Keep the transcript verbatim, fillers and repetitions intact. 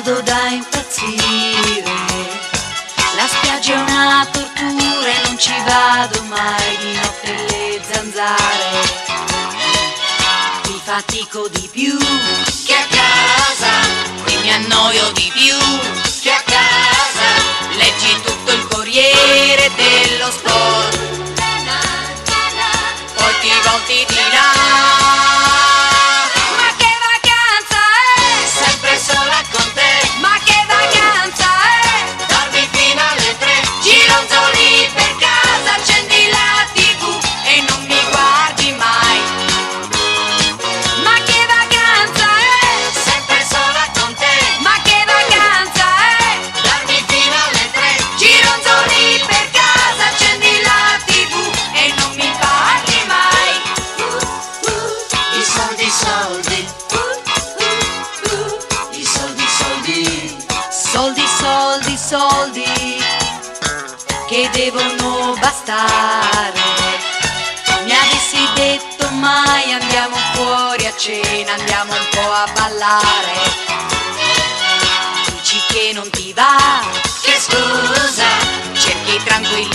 modo da impazzire. La spiaggia è una tortura e non ci vado mai di notte le zanzare. Mi fatico di più che a casa, qui mi annoio di più che a casa. Leggi tutto il Corriere dello Sport, poi ti volti di là. Ma che vacanza è? Sempre sola con te. Ma che vacanza è? Dormi fino alle tre, gironzoli per casa, accendi la tivù e non mi guardi mai. Ma che vacanza è? Sempre sola con te. Ma che vacanza è? Dormi fino alle tre, gironzoli per casa, accendi la tivù e non mi parli mai. Uh, uh, I soldi, soldi. Uh, uh, uh, I soldi, soldi. Soldi, soldi, soldi che devono bastare. Mi avessi detto mai andiamo fuori a cena, andiamo un po' a ballare. Dici che non ti va, che scusa, cerchi tranquillità.